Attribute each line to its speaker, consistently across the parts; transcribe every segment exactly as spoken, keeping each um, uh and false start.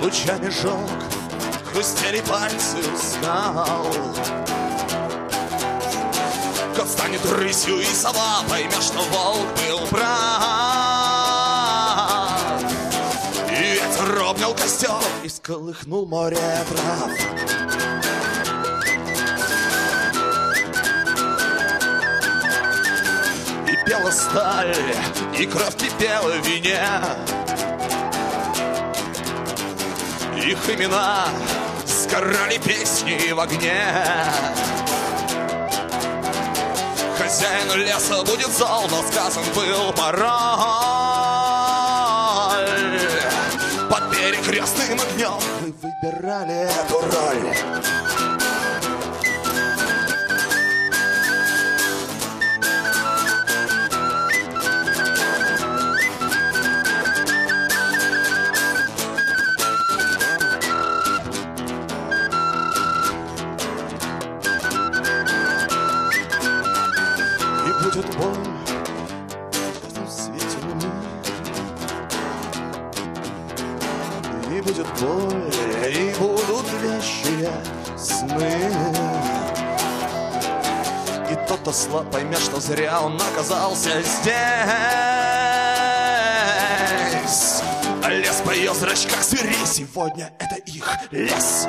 Speaker 1: лучами жёг, хрустели пальцы устал. Кот станет рысью, и сова поймет, что волк был прав. И ветер обнял костер и сколыхнул море трав. И пела сталь, и кровь кипела в вине. Их имена сгорали песни в огне. Хозяин леса будет зол, но сказан был пароль. Под перекрестным огнем вы выбирали эту роль. Будет боль в свете луны, и будет боль, и будут вещие сны. И тот, кто слаб, поймет, что зря он оказался здесь. Лес по ее зрачках звери, сегодня это их лес.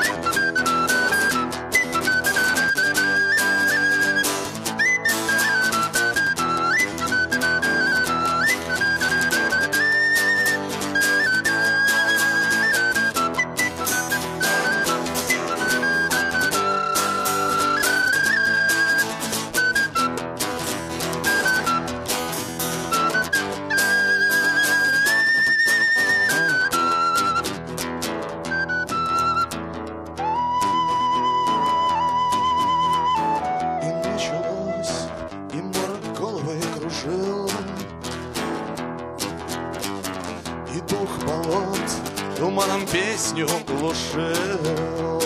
Speaker 1: И дух болот туманом песню глушил.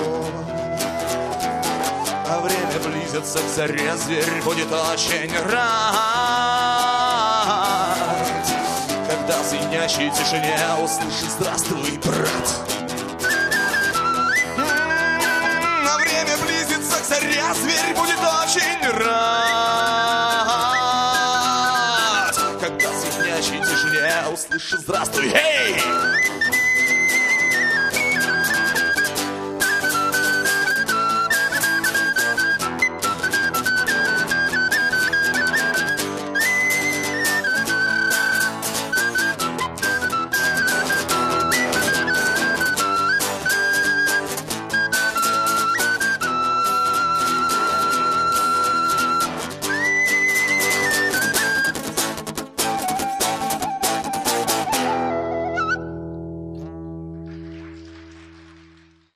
Speaker 1: А время близится к заре, зверь будет очень рад, когда в звенящей тишине услышит «Здравствуй, брат». А время близится к заре, зверь будет очень рад, когда в звенящей тишине услышит «Здравствуй, эй!»